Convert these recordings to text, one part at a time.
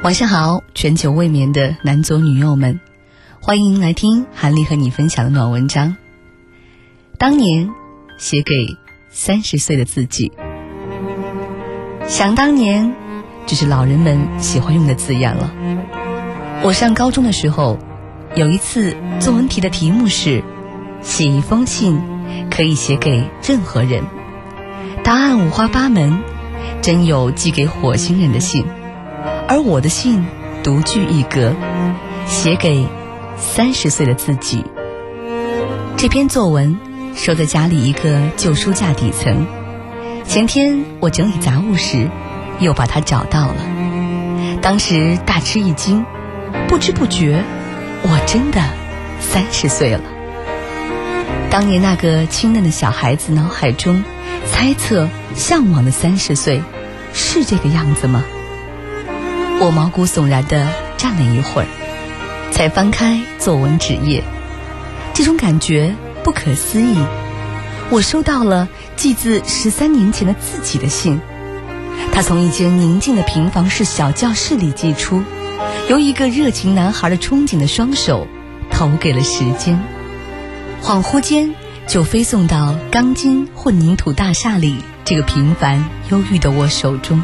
晚上好，全球未眠的男左女右们，欢迎来听韩丽和你分享的暖文章。当年写给30岁的自己。想当年只是老人们喜欢用的字眼了。我上高中的时候，有一次作文题的题目是写一封信可以写给任何人，答案五花八门，真有寄给火星人的信，而我的信独具一格，写给30岁的自己。这篇作文收在家里一个旧书架底层，前天我整理杂物时又把它找到了，当时大吃一惊，不知不觉我真的30岁了。当年那个清嫩的小孩子脑海中猜测向往的30岁是这个样子吗？我毛骨悚然地站了一会儿，才翻开作文纸页。这种感觉不可思议，我收到了寄自13年前的自己的信。他从一间宁静的平房式小教室里寄出，由一个热情男孩的憧憬的双手投给了时间，恍惚间就飞送到钢筋混凝土大厦里这个平凡忧郁的我手中。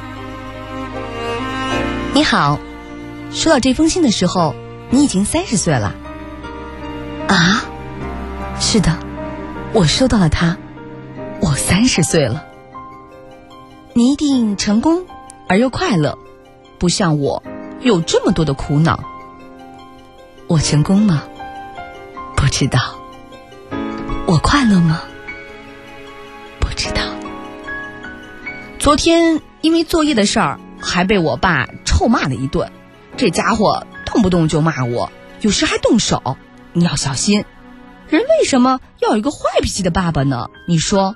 你好，收到这封信的时候，你已经30岁了。啊？是的，我收到了它，我30岁了。你一定成功而又快乐，不像我有这么多的苦恼。我成功吗？不知道。我快乐吗？不知道。昨天因为作业的事儿还被我爸臭骂了一顿，这家伙动不动就骂我，有时还动手，你要小心。人为什么要有一个坏脾气的爸爸呢？你说。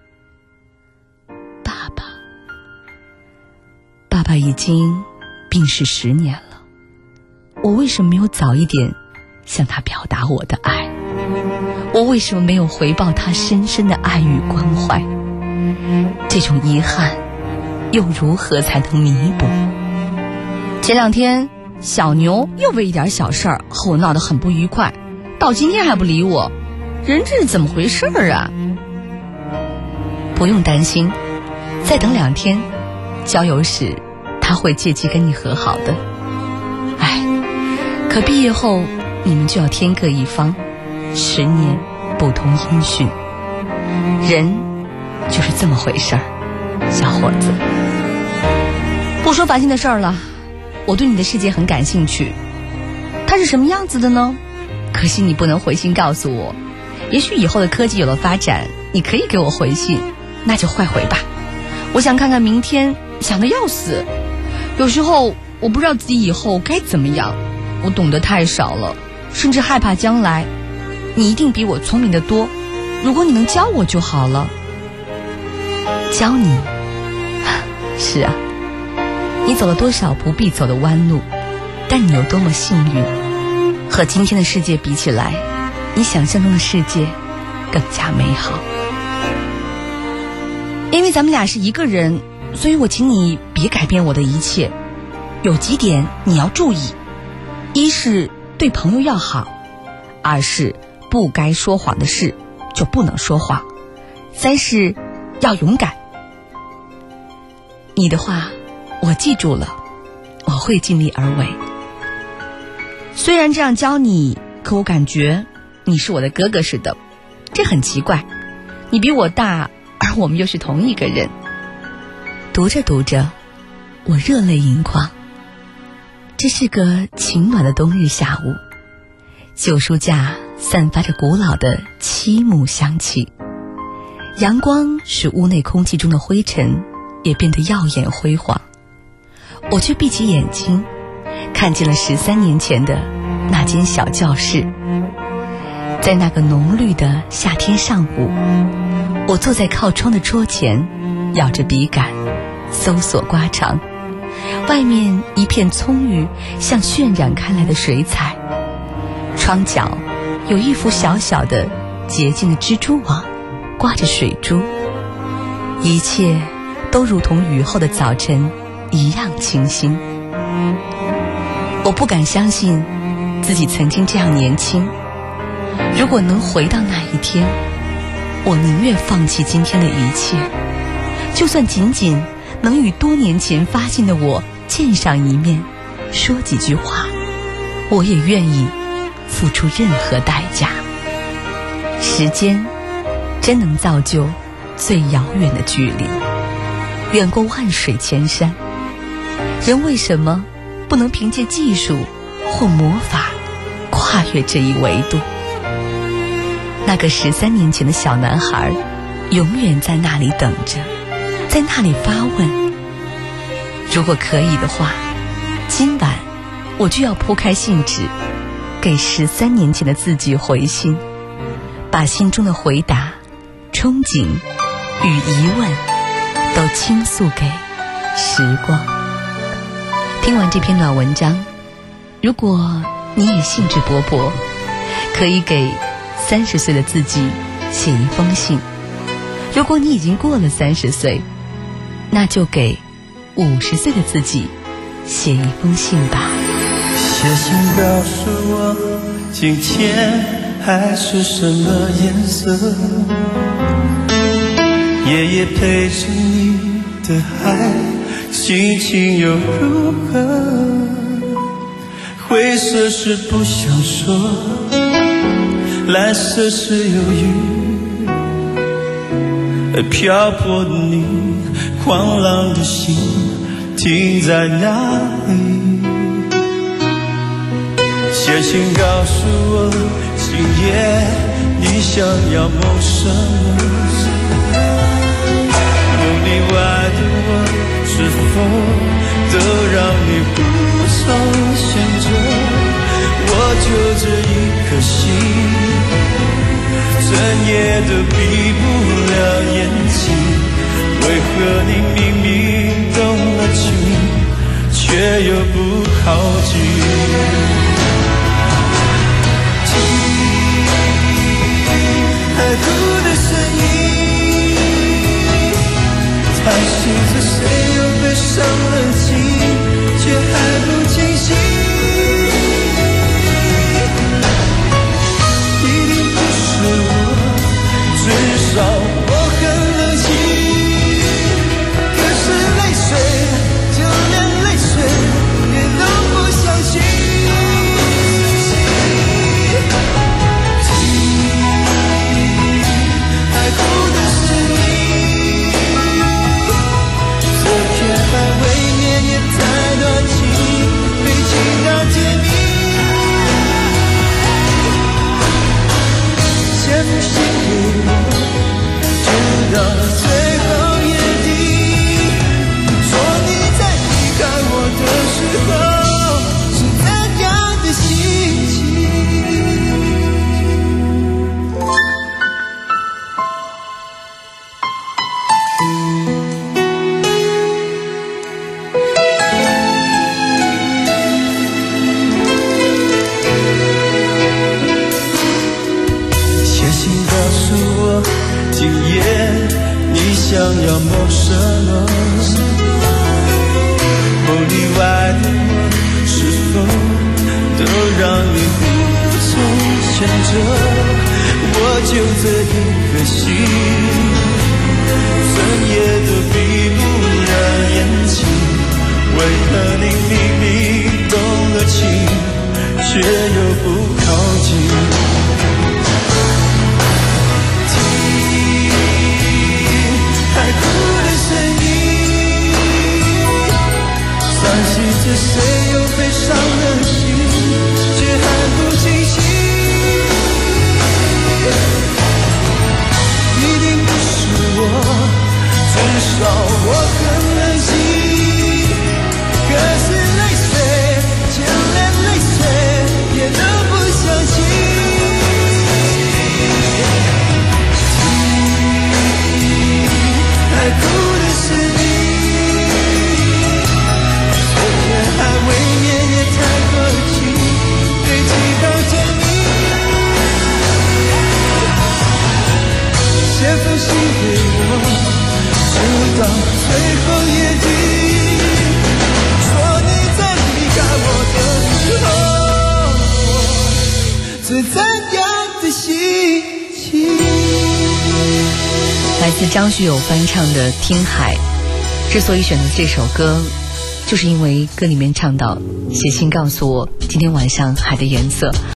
爸爸已经病逝10年了，我为什么没有早一点向他表达我的爱？我为什么没有回报他深深的爱与关怀？这种遗憾又如何才能弥补？前2天小牛又为一点小事儿和我闹得很不愉快，到今天还不理我，人这是怎么回事啊？不用担心，再等2天，郊游时他会借机跟你和好的。哎，可毕业后你们就要天各一方，10年不通音讯，人就是这么回事儿，小伙子。不说烦心的事儿了，我对你的世界很感兴趣，它是什么样子的呢？可惜你不能回信告诉我，也许以后的科技有了发展，你可以给我回信，那就快回吧。我想看看明天，想得要死。有时候我不知道自己以后该怎么样，我懂得太少了，甚至害怕将来。你一定比我聪明得多，如果你能教我就好了。教你？是啊，你走了多少不必走的弯路，但你有多么幸运。和今天的世界比起来，你想象中的世界更加美好。因为咱们俩是一个人，所以我请你别改变我的一切。有几点你要注意：一是对朋友要好，2是不该说谎的事就不能说谎，3是要勇敢。你的话我记住了，我会尽力而为。虽然这样教你，可我感觉你是我的哥哥似的，这很奇怪。你比我大，而我们又是同一个人。读着读着，我热泪盈眶。这是个晴暖的冬日下午，旧书架散发着古老的漆木香气，阳光使屋内空气中的灰尘也变得耀眼辉煌。我却闭起眼睛，看见了13年前的那间小教室。在那个浓绿的夏天上午，我坐在靠窗的桌前，咬着笔杆搜索瓜肠。外面一片葱郁，像渲染开来的水彩。窗角有一幅小小的洁净的蜘蛛网，挂着水珠。一切都如同雨后的早晨一样清新。 我不敢相信自己曾经这样年轻，如果能回到那一天，我宁愿放弃今天的一切，就算仅仅能与多年前发现的我见上一面，说几句话，我也愿意付出任何代价。时间真能造就最遥远的距离，远过万水千山。人为什么不能凭借技术或魔法跨越这一维度？那个13年前的小男孩永远在那里等着，在那里发问。如果可以的话，今晚我就要铺开信纸，给13年前的自己回信，把心中的回答、憧憬与疑问都倾诉给时光。听完这篇暖文章，如果你也兴致勃勃，可以给30岁的自己写一封信。如果你已经过了30岁，那就给50岁的自己写一封信吧。 写信告诉我今天还是什么颜色，夜夜陪着你的爱，心情又如何？灰色是不想说，蓝色是犹豫，而漂泊的你，狂浪的心停在哪里？写信告诉我今夜你想要梦什么，梦里外的我是否都让你无从选择？我就这一颗心，整夜都闭不了眼睛，为何你明明动了情，却又不靠近？海哭的声音，叹息着谁又被伤了心，却还不清醒。一定不是我，至少我很冷静，可是泪水，就连泪水也都不相信。海哭的是你，这片海未免也太短情，被情感解密。写封信给我，直到最后眼底，说你在离开我的时候是怎样的心情。今夜你想要梦什么？梦里外的我是否都让你无从选择？我就这一颗心，整夜都闭不了眼睛，为何你明明动了情，却又不靠近？海哭的声音，叹息着谁又被伤了心，却还不清醒。一定不是我，至少我很冷静，可是泪水，就连泪水也都不相信。海哭的是你，这片海未免也太多情，被情感解密。写封信给我，直到最是怎样的心情。 来自张学友翻唱的《听海》，之所以选择这首歌，就是因为歌里面唱到写信告诉我今天晚上海的颜色